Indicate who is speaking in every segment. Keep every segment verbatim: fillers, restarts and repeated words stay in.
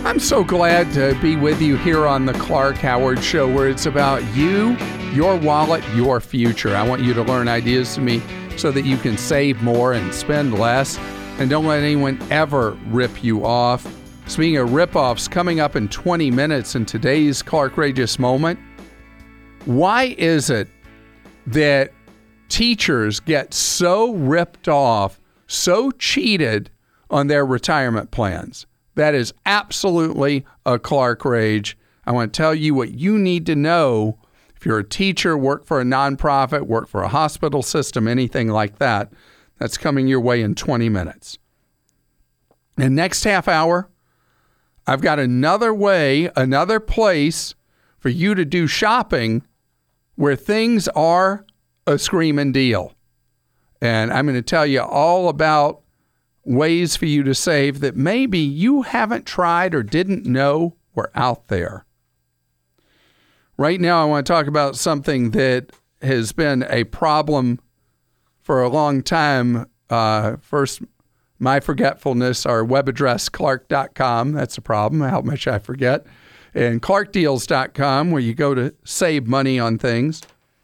Speaker 1: I'm so glad to be with you here on the Clark Howard Show, where it's about you, your wallet, your future. I want you to learn ideas from me so that you can save more and spend less, and don't let anyone ever rip you off. Speaking of rip-offs, coming up in twenty minutes in today's Clarkrageous Moment, why is it that teachers get so ripped off, so cheated on their retirement plans? That is absolutely a Clark Rage. I want to tell you what you need to know if you're a teacher, work for a nonprofit, work for a hospital system, anything like that. That's coming your way in twenty minutes. And next half hour, I've got another way, another place for you to do shopping where things are a screaming deal. And I'm going to tell you all about ways for you to save that maybe you haven't tried or didn't know were out there. Right now, I want to talk about something that has been a problem for a long time. Uh, first, my forgetfulness, our web address, clark dot com. That's a problem, how much I forget. And clark deals dot com, where you go to save money on things.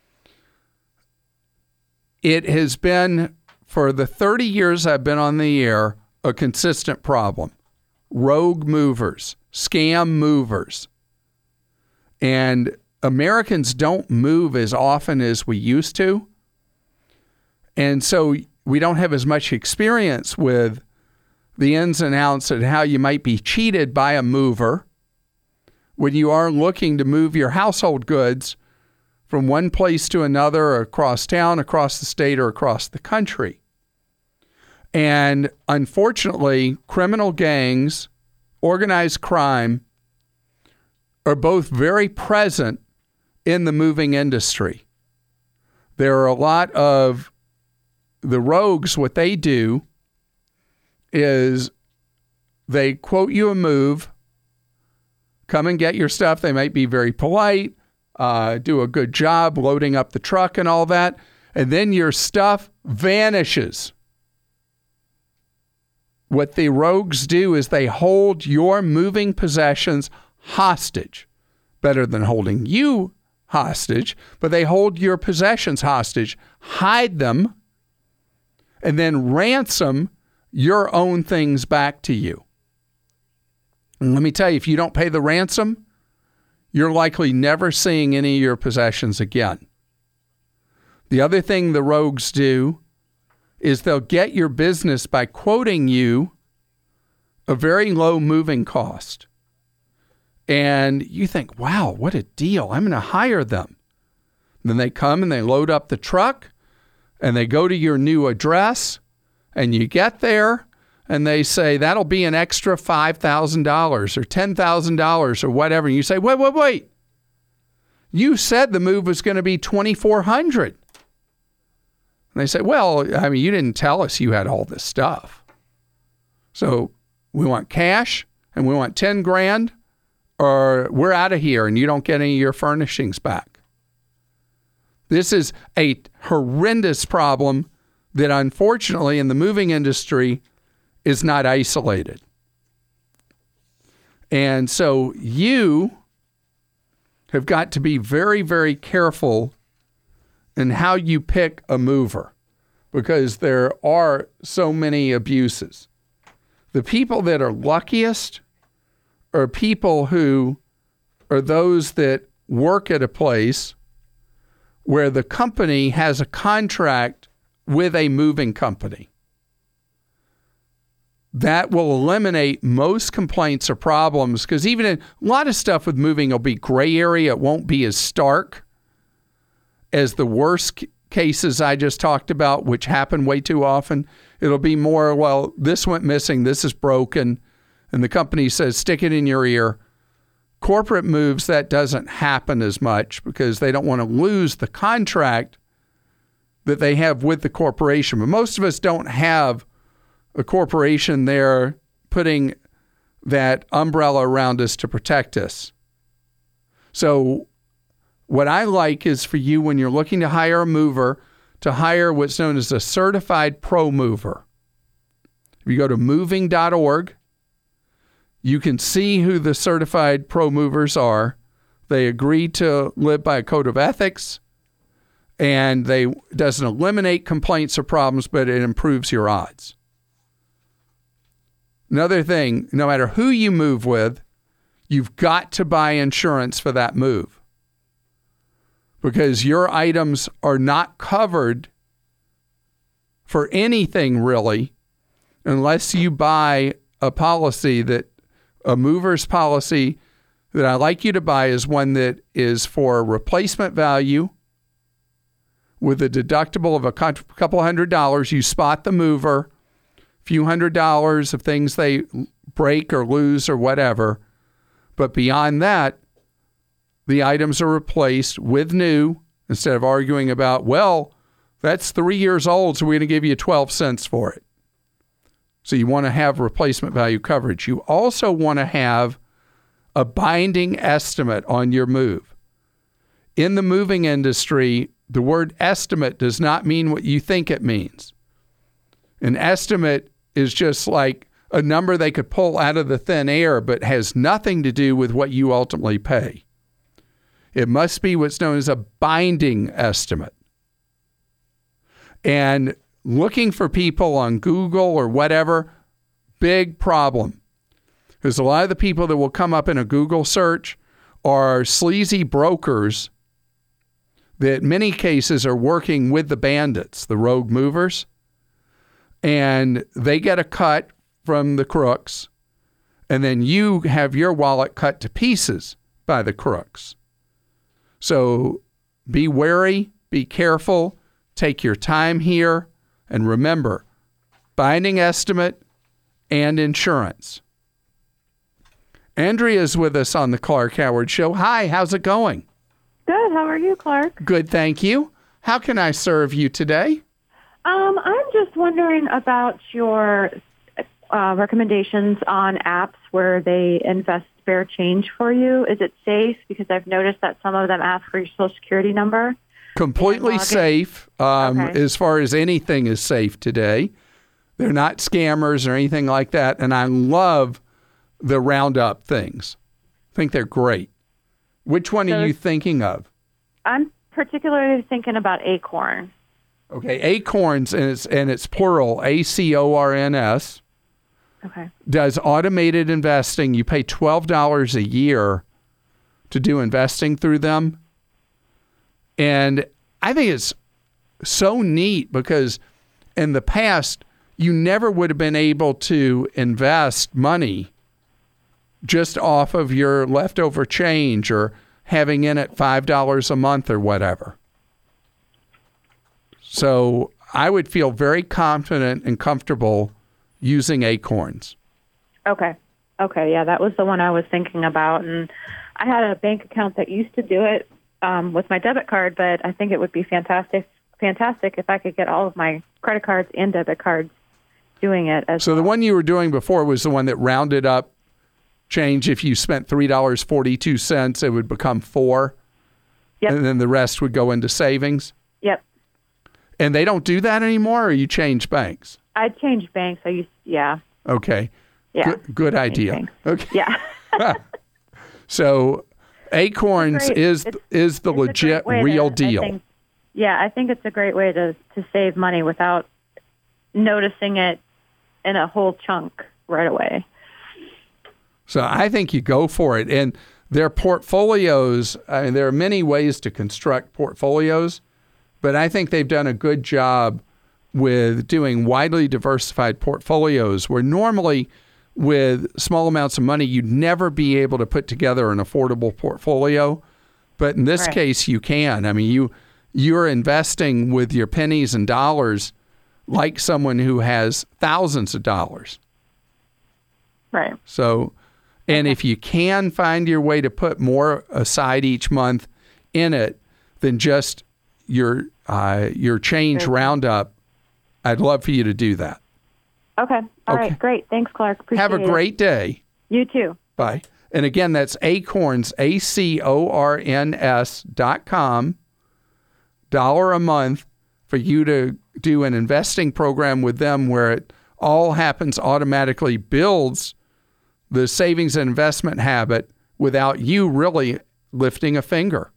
Speaker 1: It has been, for the thirty years I've been on the air, a consistent problem. Rogue movers, scam movers. And Americans don't move as often as we used to. And so we don't have as much experience with the ins and outs of how you might be cheated by a mover when you are looking to move your household goods from one place to another, or across town, across the state, or across the country. And unfortunately, criminal gangs, organized crime, are both very present in the moving industry. There are a lot of the rogues. What they do is they quote you a move, come and get your stuff. They might be very polite, uh, do a good job loading up the truck and all that, and then your stuff vanishes. What the rogues do is they hold your moving possessions hostage. Better than holding you hostage, but they hold your possessions hostage, hide them, and then ransom your own things back to you. And let me tell you, if you don't pay the ransom, you're likely never seeing any of your possessions again. The other thing the rogues do is they'll get your business by quoting you a very low moving cost. And you think, wow, what a deal. I'm going to hire them. And then they come and they load up the truck and they go to your new address, and you get there and they say, that'll be an extra five thousand dollars or ten thousand dollars or whatever. And you say, wait, wait, wait. You said the move was going to be twenty-four hundred dollars. And they say, well, I mean, you didn't tell us you had all this stuff. So we want cash and we want ten grand, or we're out of here and you don't get any of your furnishings back. This is a horrendous problem that unfortunately in the moving industry is not isolated. And so you have got to be very, very careful in how you pick a mover, because there are so many abuses. The people that are luckiest are people who are those that work at a place where the company has a contract with a moving company. That will eliminate most complaints or problems, because even in, a lot of stuff with moving will be gray area. It won't be as stark as the worst cases I just talked about, which happen way too often. It'll be more, well, this went missing, this is broken, and the company says, stick it in your ear. Corporate moves, that doesn't happen as much because they don't want to lose the contract that they have with the corporation. But most of us don't have a corporation there putting that umbrella around us to protect us. So what I like is for you, when you're looking to hire a mover, to hire what's known as a certified pro mover. If you go to moving dot org, You can see who the certified pro movers are. They agree to live by a code of ethics, and they it doesn't eliminate complaints or problems, but it improves your odds. Another thing, no matter who you move with, you've got to buy insurance for that move, because your items are not covered for anything really unless you buy a policy that a mover's policy that I like you to buy is one that is for replacement value with a deductible of a couple hundred dollars. You spot the mover, a few hundred dollars of things they break or lose or whatever. But beyond that, the items are replaced with new instead of arguing about, well, that's three years old, so we're going to give you twelve cents for it. So you want to have replacement value coverage. You also want to have a binding estimate on your move. In the moving industry, the word estimate does not mean what you think it means. An estimate is just like a number they could pull out of the thin air, but has nothing to do with what you ultimately pay. It must be what's known as a binding estimate. And looking for people on Google or whatever, big problem. Because a lot of the people that will come up in a Google search are sleazy brokers that in many cases are working with the bandits, the rogue movers, and they get a cut from the crooks, and then you have your wallet cut to pieces by the crooks. So be wary, be careful, take your time here, and remember, binding estimate and insurance. Andrea is with us on the Clark Howard Show. Hi, how's it going?
Speaker 2: Good. How are you, Clark?
Speaker 1: Good, thank you. How can I serve you today?
Speaker 2: Um, I'm just wondering about your uh, recommendations on apps where they invest spare change for you. Is it safe? Because I've noticed that some of them ask for your Social Security number.
Speaker 1: Completely safe, um, okay. As far as anything is safe today. They're not scammers or anything like that. And I love the Roundup things. I think they're great. Which one so are you thinking of?
Speaker 2: I'm particularly thinking about Acorn.
Speaker 1: Okay, Acorns, and it's, and it's plural, A C O R N S.
Speaker 2: Okay.
Speaker 1: Does automated investing. You pay twelve dollars a year to do investing through them. And I think it's so neat because in the past, you never would have been able to invest money just off of your leftover change or having in it five dollars a month or whatever. So I would feel very confident and comfortable using Acorns.
Speaker 2: Okay. Okay. Yeah, that was the one I was thinking about. And I had a bank account that used to do it um, with my debit card, but I think it would be fantastic, fantastic if I could get all of my credit cards and debit cards doing it. As
Speaker 1: so
Speaker 2: well.
Speaker 1: The one you were doing before was the one that rounded up change. If you spent three dollars and forty-two cents, it would become four.
Speaker 2: Yep.
Speaker 1: And then the rest would go into savings.
Speaker 2: Yep.
Speaker 1: And they don't do that anymore, or you change banks?
Speaker 2: I changed banks. I used, yeah.
Speaker 1: Okay.
Speaker 2: Yeah.
Speaker 1: Good, good idea. Okay.
Speaker 2: Yeah.
Speaker 1: So Acorns
Speaker 2: great,
Speaker 1: is is the legit real
Speaker 2: to,
Speaker 1: deal.
Speaker 2: I think, yeah, I think it's a great way to, to save money without noticing it in a whole chunk right away.
Speaker 1: So I think you go for it. And their portfolios, I mean, there are many ways to construct portfolios, but I think they've done a good job with doing widely diversified portfolios where normally with small amounts of money, you'd never be able to put together an affordable portfolio. But in this
Speaker 2: right.
Speaker 1: case, you can. I mean, you, you're investing with your pennies and dollars like someone who has thousands of dollars.
Speaker 2: Right.
Speaker 1: So, and if you can find your way to put more aside each month in it than just your uh, your change
Speaker 2: Great.
Speaker 1: roundup, I'd love for you to do that.
Speaker 2: Okay. All
Speaker 1: okay.
Speaker 2: right. Great. Thanks, Clark. Appreciate
Speaker 1: Have a great
Speaker 2: it.
Speaker 1: day.
Speaker 2: You too.
Speaker 1: Bye. And again, that's Acorns, A C O R N S dot com, dollar a month for you to do an investing program with them where it all happens automatically, builds the savings and investment habit without you really lifting a finger.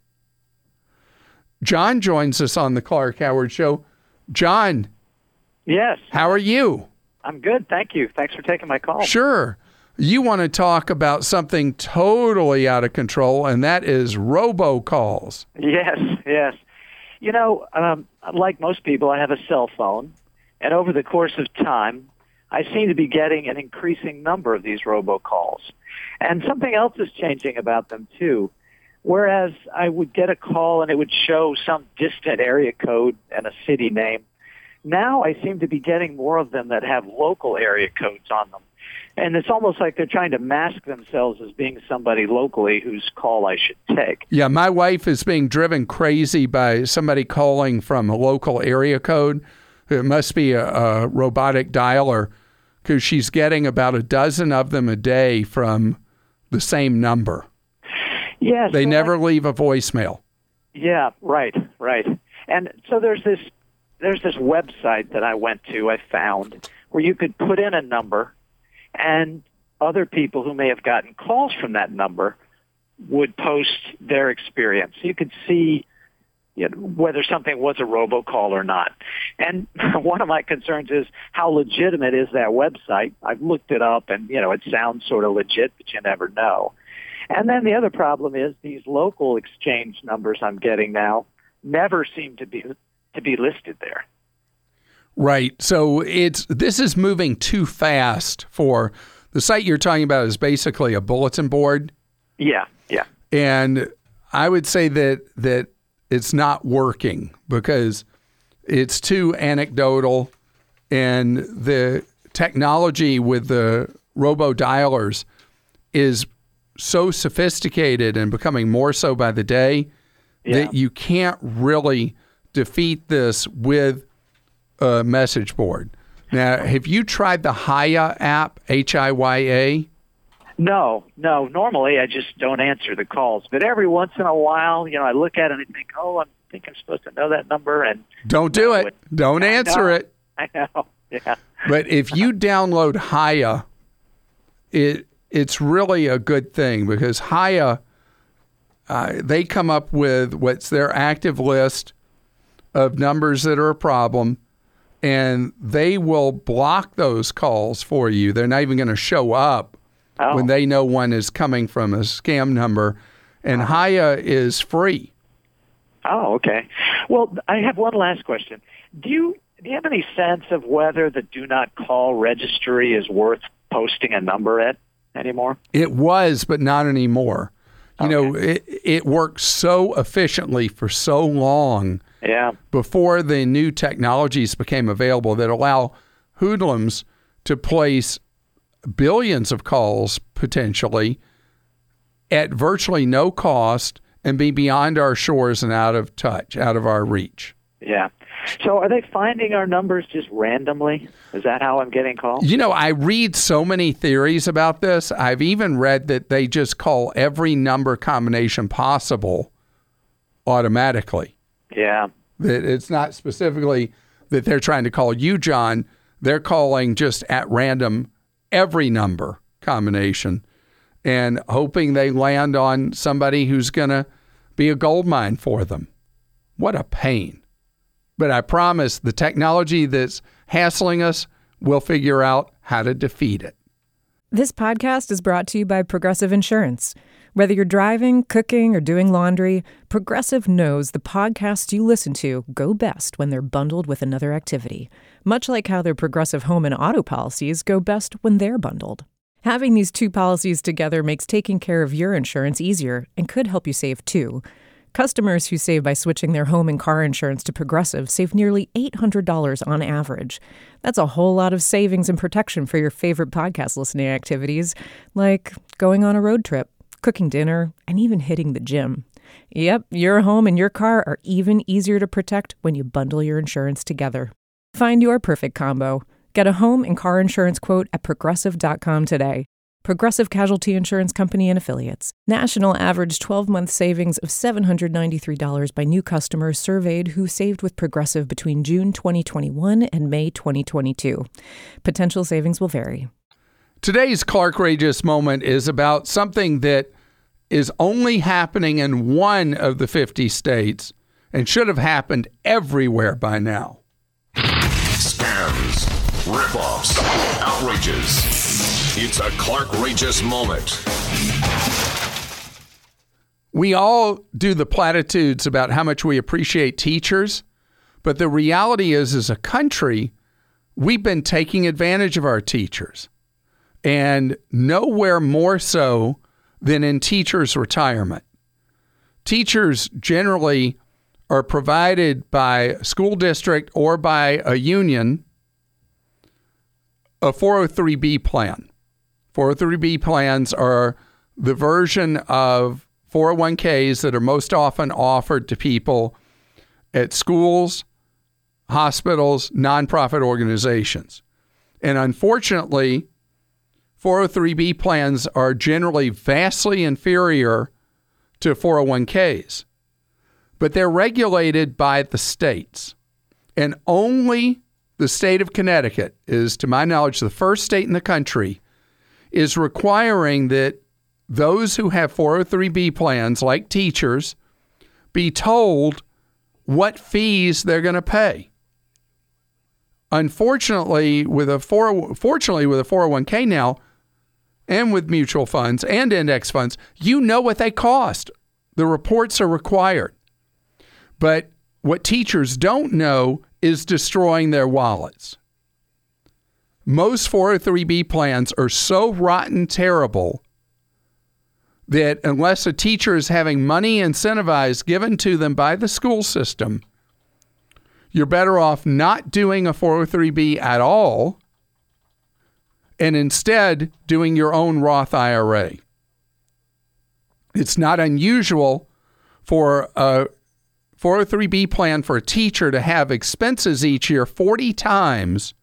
Speaker 1: John joins us on the Clark Howard Show. John.
Speaker 3: Yes.
Speaker 1: How are you?
Speaker 3: I'm good. Thank you. Thanks for taking my call.
Speaker 1: Sure. You want to talk about something totally out of control, and that is robocalls.
Speaker 3: Yes, yes. You know, um, like most people, I have a cell phone, and over the course of time, I seem to be getting an increasing number of these robocalls. And something else is changing about them, too. Whereas I would get a call and it would show some distant area code and a city name, now I seem to be getting more of them that have local area codes on them. And it's almost like they're trying to mask themselves as being somebody locally whose call I should take.
Speaker 1: Yeah, my wife is being driven crazy by somebody calling from a local area code. It must be a, a robotic dialer, because she's getting about a dozen of them a day from the same number.
Speaker 3: Yes.
Speaker 1: They
Speaker 3: so
Speaker 1: never
Speaker 3: I,
Speaker 1: leave a voicemail.
Speaker 3: Yeah, right, right. And so there's this there's this website that I went to, I found, where you could put in a number, and other people who may have gotten calls from that number would post their experience. You could see, you know, whether something was a robocall or not. And one of my concerns is how legitimate is that website? I've looked it up, and, you know, it sounds sort of legit, but you never know. And then the other problem is these local exchange numbers I'm getting now never seem to be to be listed there.
Speaker 1: Right. So it's this is moving too fast for the site you're talking about is basically a bulletin board.
Speaker 3: Yeah, yeah.
Speaker 1: And I would say that that it's not working because it's too anecdotal, and the technology with the robo-dialers is so sophisticated and becoming more so by the day yeah. that you can't really defeat this with a message board. Now, have you tried the Hiya app, H I Y A?
Speaker 3: No, no. Normally, I just don't answer the calls. But every once in a while, you know, I look at it and I think, oh, I think I'm supposed to know that number. And
Speaker 1: don't do it. Don't answer
Speaker 3: I
Speaker 1: it.
Speaker 3: I know. Yeah.
Speaker 1: But if you download Hiya, it it's really a good thing because Hiya, uh, they come up with what's their active list of numbers that are a problem, and they will block those calls for you. They're not even going to show up oh. when they know one is coming from a scam number. And uh-huh. Hiya is free.
Speaker 3: Oh, okay. Well, I have one last question. Do you do you have any sense of whether the do not call registry is worth posting a number at anymore?
Speaker 1: It was, but not anymore. You
Speaker 3: okay.
Speaker 1: know, it it worked so efficiently for so long
Speaker 3: yeah.
Speaker 1: before the new technologies became available that allow hoodlums to place billions of calls potentially at virtually no cost and be beyond our shores and out of touch, out of our reach.
Speaker 3: Yeah. So are they finding our numbers just randomly? Is that how I'm getting calls?
Speaker 1: You know, I read so many theories about this. I've even read that they just call every number combination possible automatically.
Speaker 3: Yeah.
Speaker 1: That it's not specifically that they're trying to call you, John. They're calling just at random every number combination and hoping they land on somebody who's going to be a gold mine for them. What a pain. But I promise the technology that's hassling us will figure out how to defeat it.
Speaker 4: This podcast is brought to you by Progressive Insurance. Whether you're driving, cooking, or doing laundry, Progressive knows the podcasts you listen to go best when they're bundled with another activity, much like how their Progressive home and auto policies go best when they're bundled. Having these two policies together makes taking care of your insurance easier and could help you save too. Customers who save by switching their home and car insurance to Progressive save nearly eight hundred dollars on average. That's a whole lot of savings and protection for your favorite podcast listening activities, like going on a road trip, cooking dinner, and even hitting the gym. Yep, your home and your car are even easier to protect when you bundle your insurance together. Find your perfect combo. Get a home and car insurance quote at progressive dot com today. Progressive Casualty Insurance Company and Affiliates. National average twelve-month savings of seven hundred ninety-three dollars by new customers surveyed who saved with Progressive between June twenty twenty-one and May twenty twenty-two. Potential savings will vary.
Speaker 1: Today's Clark Rageous Moment is about something that is only happening in one of the fifty states and should have happened everywhere by now.
Speaker 5: Scams, rip-offs, outrages. It's a Clark Rageous Moment.
Speaker 1: We all do the platitudes about how much we appreciate teachers, but the reality is, as a country, we've been taking advantage of our teachers, and nowhere more so than in teachers' retirement. Teachers generally are provided by a school district or by a union a four oh three B plan. four oh three B plans are the version of four oh one Ks that are most often offered to people at schools, hospitals, nonprofit organizations. And unfortunately, four oh three B plans are generally vastly inferior to four oh one Ks, but they're regulated by the states. And only the state of Connecticut is, to my knowledge, the first state in the country is requiring that those who have four oh three B plans, like teachers, be told what fees they're going to pay. Unfortunately, with a four, fortunately with a four oh one K now, and with mutual funds and index funds, you know what they cost. The reports are required. But what teachers don't know is destroying their wallets. Most four oh three B plans are so rotten terrible that unless a teacher is having money incentivized given to them by the school system, you're better off not doing a four oh three B at all and instead doing your own Roth I R A. It's not unusual for a four oh three B plan for a teacher to have expenses each year forty times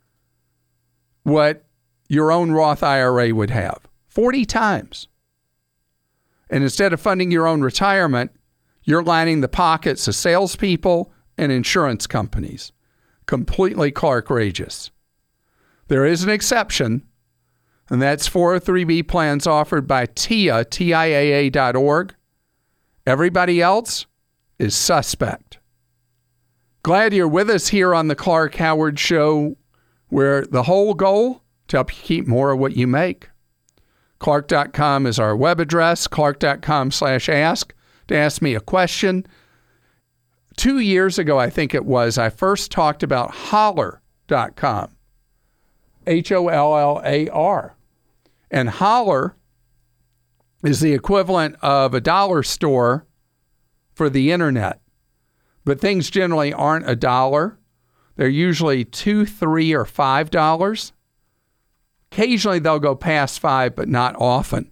Speaker 1: what your own Roth I R A would have. forty times. And instead of funding your own retirement, you're lining the pockets of salespeople and insurance companies. Completely Clark Rageous. There is an exception, and that's four oh three B plans offered by T I A, T I A A dot org. Everybody else is suspect. Glad you're with us here on the Clark Howard Show, where the whole goal to help you keep more of what you make. Clark dot com is our web address, clark dot com slash ask, to ask me a question. Two years ago, I think it was, I first talked about holler dot com, H O L L A R. And Holler is the equivalent of a dollar store for the internet. But things generally aren't a dollar. They're usually two, three, or five dollars. Occasionally they'll go past five, but not often.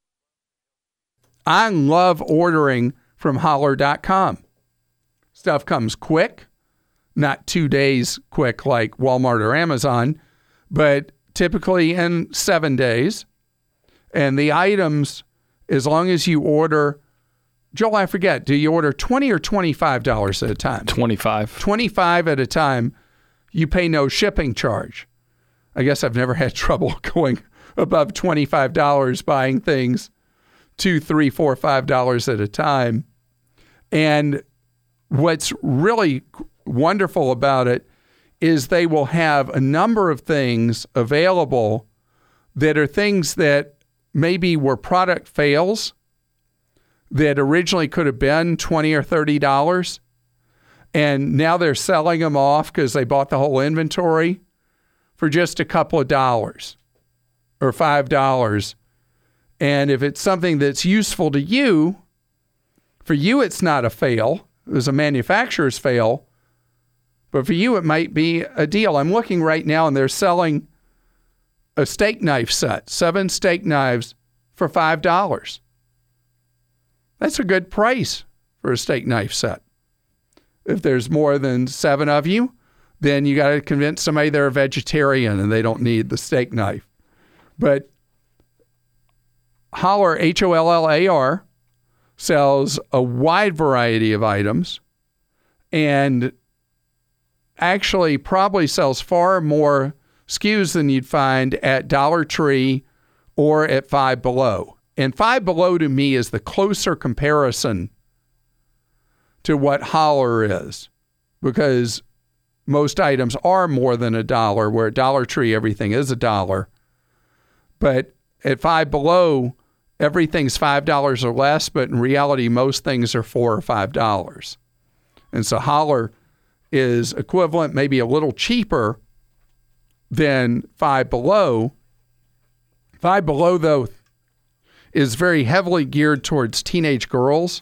Speaker 1: I love ordering from holler dot com. Stuff comes quick, not two days quick like Walmart or Amazon, but typically in seven days. And the items, as long as you order, Joel, I forget, do you order twenty or twenty-five dollars at a time?
Speaker 6: twenty-five.
Speaker 1: twenty-five at a time, you pay no shipping charge. I guess I've never had trouble going above twenty-five dollars buying things two, three, four, five dollars at a time. And what's really wonderful about it is they will have a number of things available that are things that maybe were product fails that originally could have been twenty or thirty dollars. And now they're selling them off because they bought the whole inventory for just a couple of dollars or five dollars. And if it's something that's useful to you, for you it's not a fail. It was a manufacturer's fail. But for you, it might be a deal. I'm looking right now, and they're selling a steak knife set, seven steak knives for five dollars. That's a good price for a steak knife set. If there's more than seven of you, then you got to convince somebody they're a vegetarian and they don't need the steak knife. But Holler, H O L L A R, sells a wide variety of items and actually probably sells far more S K Us than you'd find at Dollar Tree or at Five Below. And Five Below to me is the closer comparison to what Holler is, because most items are more than a dollar, where at Dollar Tree everything is a dollar. But at Five Below, everything's five dollars or less, but in reality, most things are four or five dollars. And so Holler is equivalent, maybe a little cheaper than Five Below. Five Below, though, is very heavily geared towards teenage girls.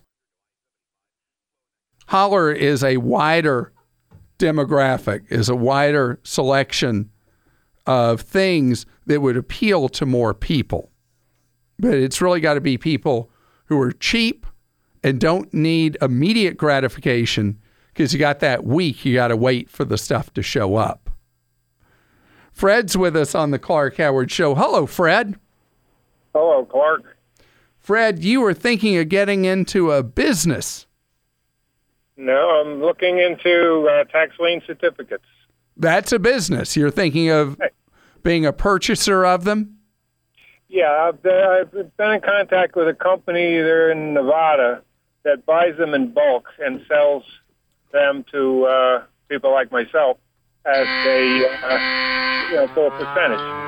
Speaker 1: Holler is a wider demographic, is a wider selection of things that would appeal to more people. But it's really got to be people who are cheap and don't need immediate gratification, because you got that week, you got to wait for the stuff to show up. Fred's with us on the Clark Howard Show. Hello, Fred.
Speaker 6: Hello, Clark.
Speaker 1: Fred, you were thinking of getting into a business.
Speaker 6: No, I'm looking into uh, tax lien certificates.
Speaker 1: That's a business. You're thinking of being a purchaser of them?
Speaker 6: Yeah, I've, uh, I've been in contact with a company there in Nevada that buys them in bulk and sells them to uh, people like myself as a uh, you know, for a percentage.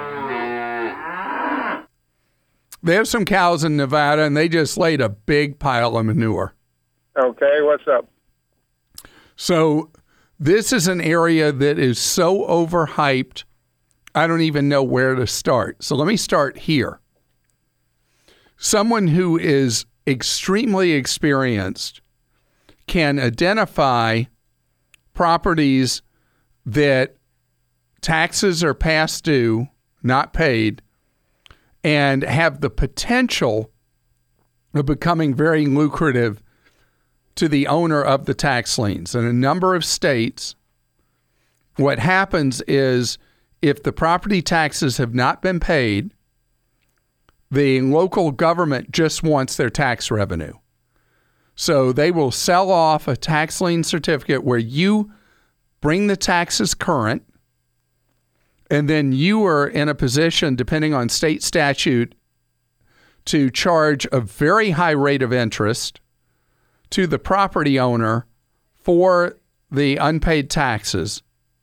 Speaker 1: They have some cows in Nevada, and they just laid a big pile of manure.
Speaker 6: Okay, what's up?
Speaker 1: So this is an area that is so overhyped, I don't even know where to start. So let me start here. Someone who is extremely experienced can identify properties that taxes are past due, not paid, and have the potential of becoming very lucrative to the owner of the tax liens. In a number of states, what happens is if the property taxes have not been paid, the local government just wants their tax revenue. So they will sell off a tax lien certificate where you bring the taxes current, and then you are in a position, depending on state statute, to charge a very high rate of interest to the property owner for the unpaid taxes.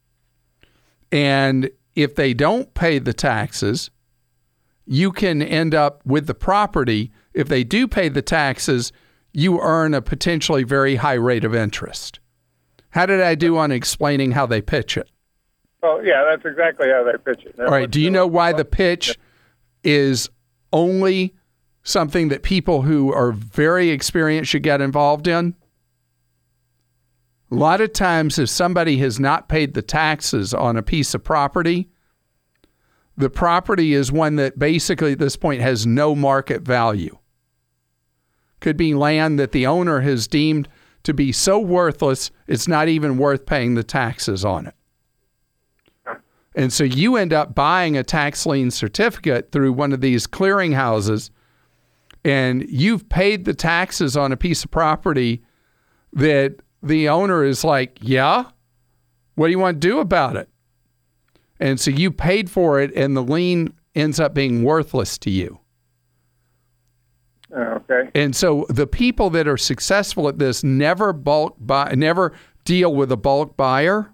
Speaker 1: And if they don't pay the taxes, you can end up with the property. If they do pay the taxes, you earn a potentially very high rate of interest. How did I do on explaining how they pitch it?
Speaker 6: Oh, yeah, that's exactly how they pitch it.
Speaker 1: All right. Do you know why the pitch is only something that people who are very experienced should get involved in? A lot of times, if somebody has not paid the taxes on a piece of property, the property is one that basically at this point has no market value. Could be land that the owner has deemed to be so worthless, it's not even worth paying the taxes on it. And so you end up buying a tax lien certificate through one of these clearinghouses, and you've paid the taxes on a piece of property that the owner is like, yeah, what do you want to do about it? And so you paid for it, and the lien ends up being worthless to you.
Speaker 6: Okay.
Speaker 1: And so the people that are successful at this never bulk buy, never deal with a bulk buyer.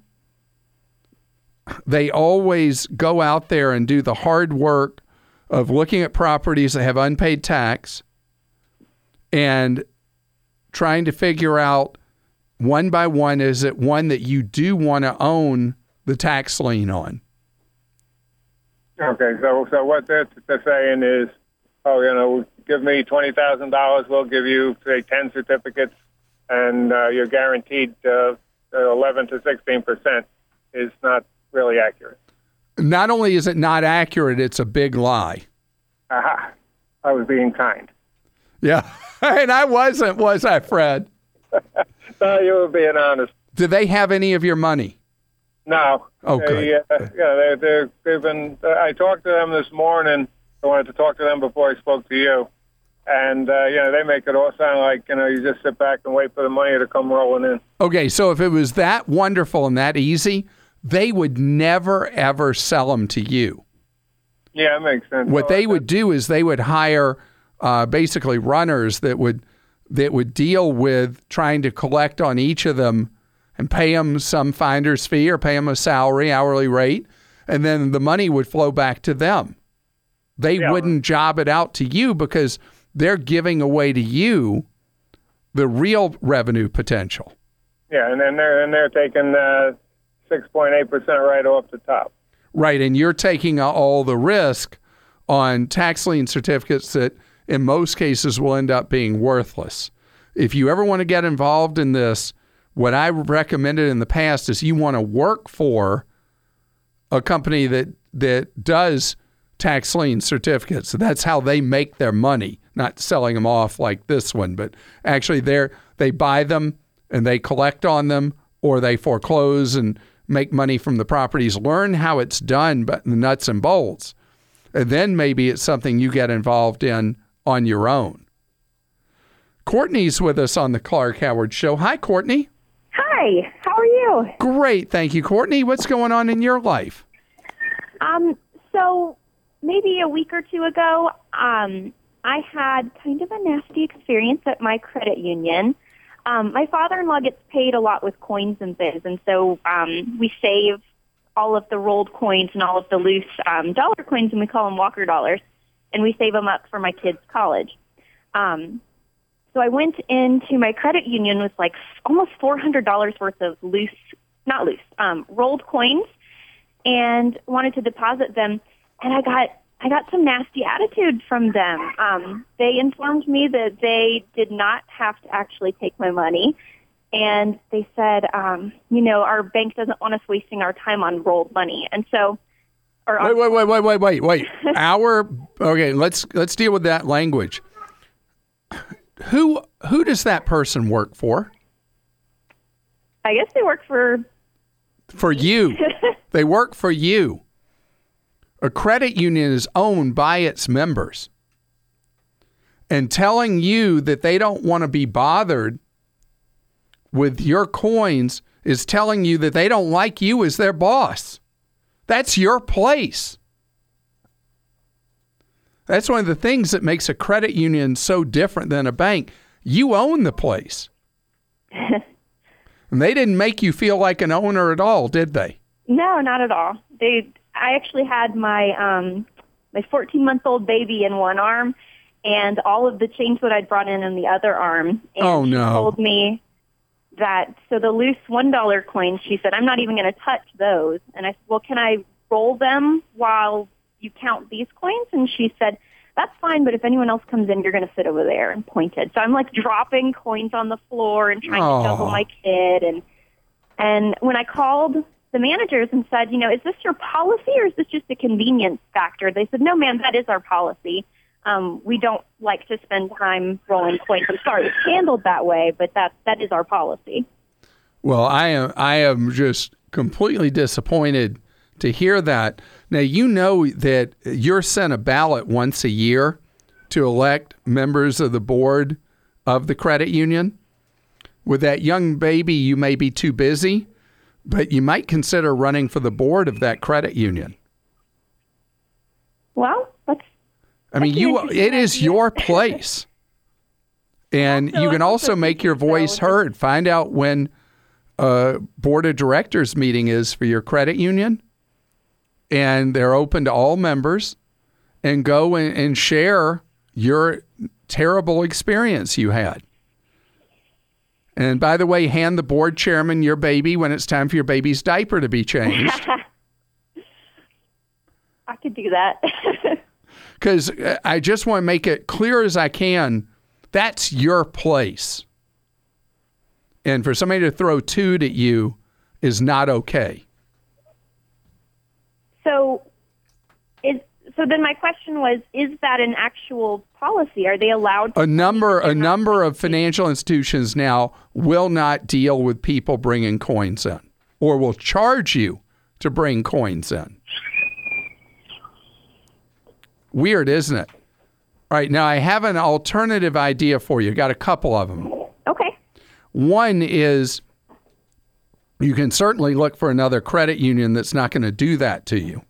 Speaker 1: They always go out there and do the hard work of looking at properties that have unpaid tax and trying to figure out one by one, is it one that you do want to own the tax lien on?
Speaker 6: Okay, so so what they're, they're saying is, oh, you know, give me twenty thousand dollars, we'll give you, say, ten certificates, and uh, you're guaranteed uh, eleven to sixteen percent is not really accurate.
Speaker 1: Not only is it not accurate, it's a big lie.
Speaker 6: Aha. I was being kind.
Speaker 1: Yeah. And I wasn't, was I, Fred?
Speaker 6: No, you were being honest.
Speaker 1: Do they have any of your money?
Speaker 6: No.
Speaker 1: Oh,
Speaker 6: they,
Speaker 1: good.
Speaker 6: Uh, yeah, they, they're, they've been, uh, I talked to them this morning. I wanted to talk to them before I spoke to you. And, uh, you know, they make it all sound like, you know, you just sit back and wait for the money to come rolling in.
Speaker 1: Okay, so if it was that wonderful and that easy, they would never, ever sell them to you.
Speaker 6: Yeah, that makes sense.
Speaker 1: What
Speaker 6: Oh,
Speaker 1: they
Speaker 6: I-
Speaker 1: would do is they would hire uh, basically runners that would that would deal with trying to collect on each of them and pay them some finder's fee or pay them a salary, hourly rate, and then the money would flow back to them. They
Speaker 6: Yeah.
Speaker 1: wouldn't job it out to you because they're giving away to you the real revenue potential.
Speaker 6: Yeah, and then they're and they're taking uh, six point eight percent right off the top.
Speaker 1: Right, and you're taking all the risk on tax lien certificates that in most cases will end up being worthless. If you ever want to get involved in this, what I recommended in the past is you want to work for a company that that does tax lien certificates. That's how they make their money, not selling them off like this one, but actually they're, they buy them and they collect on them, or they foreclose and make money from the properties. Learn how it's done, but the nuts and bolts. And then maybe it's something you get involved in on your own. Courtney's with us on the Clark Howard Show. Hi, Courtney.
Speaker 7: Hi, how are you?
Speaker 1: Great, thank you, Courtney. What's going on in your life?
Speaker 7: Um, so maybe a week or two ago, um, I had kind of a nasty experience at my credit union. Um, my father-in-law gets paid a lot with coins and things, and so um, we save all of the rolled coins and all of the loose um, dollar coins, and we call them Walker dollars, and we save them up for my kids' college. Um, so I went into my credit union with like almost four hundred dollars worth of loose, not loose, um, rolled coins, and wanted to deposit them, and I got I got some nasty attitude from them. Um, they informed me that they did not have to actually take my money, and they said, um, you know, our bank doesn't want us wasting our time on rolled money, and so. Or
Speaker 1: Wait, wait, wait, wait, wait, wait, wait. Our okay. Let's let's deal with that language. Who who does that person work for?
Speaker 7: I guess they work for.
Speaker 1: For you. They work for you. A credit union is owned by its members. And telling you that they don't want to be bothered with your coins is telling you that they don't like you as their boss. That's your place. That's one of the things that makes a credit union so different than a bank. You own the place. And they didn't make you feel like an owner at all, did they?
Speaker 7: No, not at all. They. I actually had my um, my fourteen-month-old baby in one arm, and all of the change that I'd brought in in the other arm. And
Speaker 1: Oh,
Speaker 7: she
Speaker 1: no.
Speaker 7: told me that, so the loose one dollar coins, she said, I'm not even going to touch those. And I said, well, can I roll them while you count these coins? And she said, that's fine, but if anyone else comes in, you're going to sit over there, and pointed. So I'm like dropping coins on the floor and trying
Speaker 1: Oh.
Speaker 7: to juggle my kid. And and when I called the managers and said, you know, is this your policy or is this just a convenience factor? They said, no, ma'am, that is our policy. Um, we don't like to spend time rolling coins. I'm sorry it's handled that way, but that that is our policy.
Speaker 1: Well, I am I am just completely disappointed to hear that. Now, you know that you're sent a ballot once a year to elect members of the board of the credit union. With that young baby, you may be too busy, but you might consider running for the board of that credit union.
Speaker 7: Well, that's
Speaker 1: I mean,
Speaker 7: That's an
Speaker 1: you
Speaker 7: interesting
Speaker 1: it is
Speaker 7: idea.
Speaker 1: your place. And
Speaker 7: Also,
Speaker 1: you can
Speaker 7: I'm
Speaker 1: also
Speaker 7: also
Speaker 1: make your
Speaker 7: thinking,
Speaker 1: voice
Speaker 7: though,
Speaker 1: heard. Find out when a board of directors meeting is for your credit union. And they're open to all members. And go and, and share your terrible experience you had. And by the way, hand the board chairman your baby when it's time for your baby's diaper to be changed.
Speaker 7: I could do that.
Speaker 1: Because I just want to make it clear as I can, that's your place. And for somebody to throw toot at you is not okay.
Speaker 7: So, is so then my question was: is that an actual policy? Are they allowed to
Speaker 1: A number, a number of financial institutions now will not deal with people bringing coins in, or will charge you to bring coins in. Weird, isn't it? All right, now I have an alternative idea for you. Got a couple of them.
Speaker 7: Okay.
Speaker 1: One is You can certainly look for another credit union that's not going to do that to you.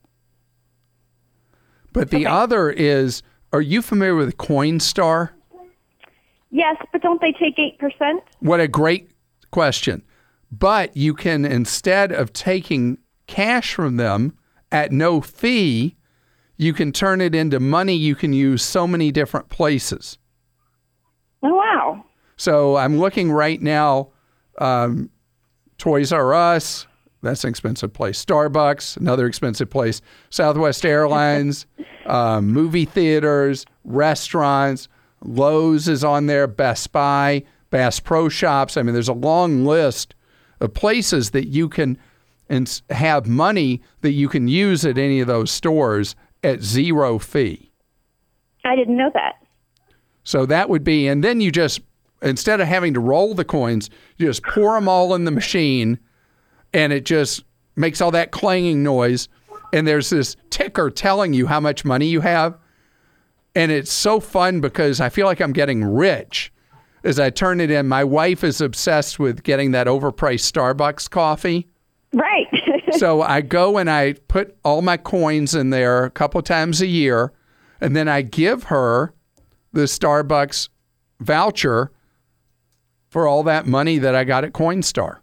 Speaker 1: But the okay. other is, are you familiar with Coinstar?
Speaker 7: Yes, but don't they take eight percent?
Speaker 1: What a great question. But you can, instead of taking cash from them at no fee, you can turn it into money you can use so many different places.
Speaker 7: Oh, wow.
Speaker 1: So I'm looking right now, um, Toys R Us, that's an expensive place. Starbucks, another expensive place. Southwest Airlines, um, movie theaters, restaurants. Lowe's is on there, Best Buy, Bass Pro Shops. I mean, there's a long list of places that you can and have money that you can use at any of those stores at zero fee.
Speaker 7: I didn't know that.
Speaker 1: So that would be, and then you just, instead of having to roll the coins, you just pour them all in the machine, and it just makes all that clanging noise, and there's this ticker telling you how much money you have. And it's so fun because I feel like I'm getting rich as I turn it in. My wife is obsessed with getting that overpriced Starbucks coffee.
Speaker 7: Right.
Speaker 1: So I go and I put all my coins in there a couple times a year, and then I give her the Starbucks voucher for all that money that I got at Coinstar.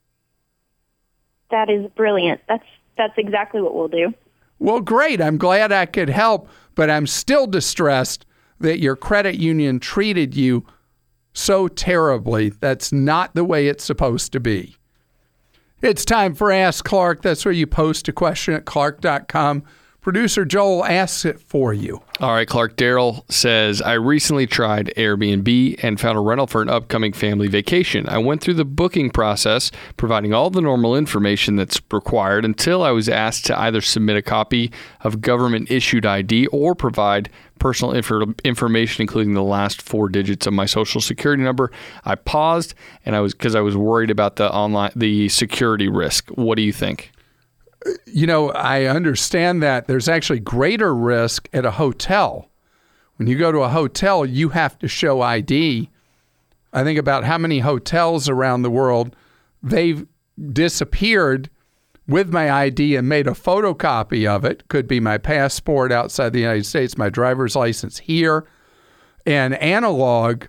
Speaker 7: That is brilliant. That's that's exactly what we'll do.
Speaker 1: Well, great. I'm glad I could help, but I'm still distressed that your credit union treated you so terribly. That's not the way it's supposed to be. It's time for Ask Clark. That's where you post a question at clark dot com. Producer Joel asks it for you.
Speaker 8: All right, Clark. Daryl says, I recently tried Airbnb and found a rental for an upcoming family vacation. I went through the booking process, providing all the normal information that's required until I was asked to either submit a copy of government-issued I D or provide personal inf- information, including the last four digits of my social security number. I paused, and I was because I was worried about the online the security risk. What do you think?
Speaker 1: You know, I understand that there's actually greater risk at a hotel. When you go to a hotel, you have to show I D. I think about how many hotels around the world, they've disappeared with my I D and made a photocopy of it. Could be my passport outside the United States, my driver's license here. And analog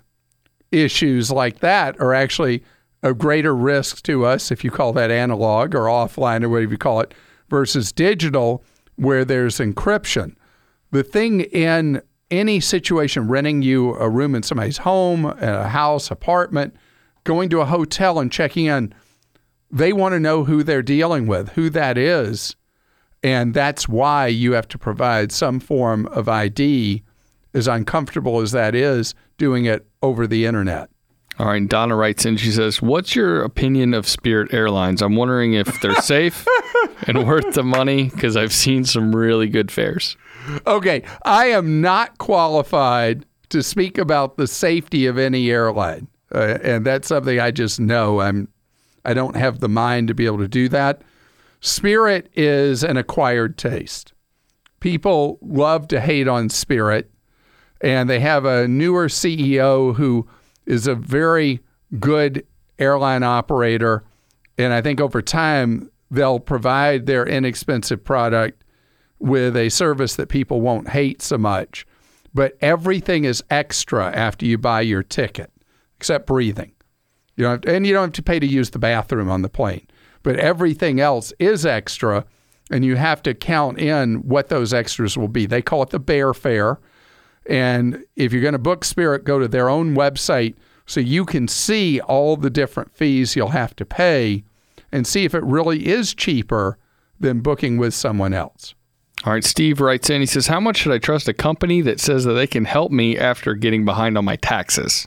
Speaker 1: issues like that are actually a greater risk to us, if you call that analog or offline or whatever you call it, versus digital, where there's encryption. The thing in any situation, renting you a room in somebody's home, a house, apartment, going to a hotel and checking in, they want to know who they're dealing with, who that is. And that's why you have to provide some form of I D, as uncomfortable as that is, doing it over the internet.
Speaker 8: All right, Donna writes in, she says, what's your opinion of Spirit Airlines? I'm wondering if they're safe and worth the money, because I've seen some really good fares.
Speaker 1: Okay, I am not qualified to speak about the safety of any airline, uh, and that's something I just know. I'm, I don't have the mind to be able to do that. Spirit is an acquired taste. People love to hate on Spirit, and they have a newer C E O who is a very good airline operator, and I think over time they'll provide their inexpensive product with a service that people won't hate so much. But everything is extra after you buy your ticket, except breathing. You don't have to, and you don't have to pay to use the bathroom on the plane. But everything else is extra, and you have to count in what those extras will be. They call it the bear fare. And if you're going to book Spirit, go to their own website so you can see all the different fees you'll have to pay and see if it really is cheaper than booking with someone else.
Speaker 8: All right, Steve writes in, he says, how much should I trust a company that says that they can help me after getting behind on my taxes?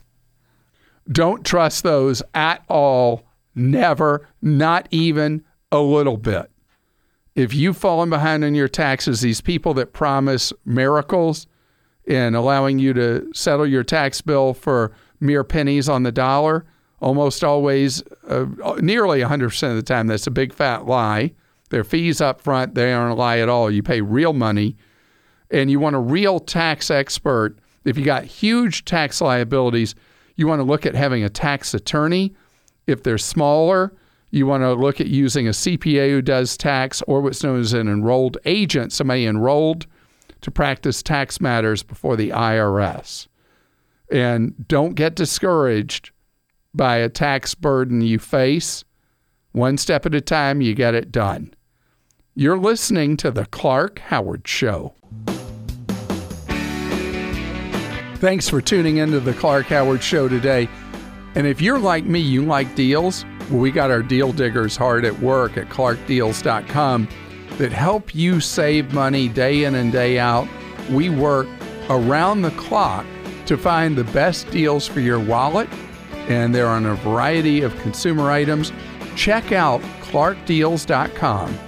Speaker 1: Don't trust those at all. Never, not even a little bit. If you've fallen behind on your taxes, these people that promise miracles in allowing you to settle your tax bill for mere pennies on the dollar, almost always, uh, nearly one hundred percent of the time, that's a big fat lie. Their fees up front, they aren't a lie at all. You pay real money, and you want a real tax expert. If you got huge tax liabilities, you want to look at having a tax attorney. If they're smaller, You want to look at using a C P A who does tax, or what's known as an enrolled agent, somebody enrolled to practice tax matters before the I R S. And don't get discouraged by a tax burden you face. One step at a time, you get it done. You're listening to The Clark Howard Show. Thanks for tuning into The Clark Howard Show today. And if you're like me, you like deals, well, we got our deal diggers hard at work at clark deals dot com that help you save money day in and day out. We work around the clock to find the best deals for your wallet, and they're on a variety of consumer items. Check out clark deals dot com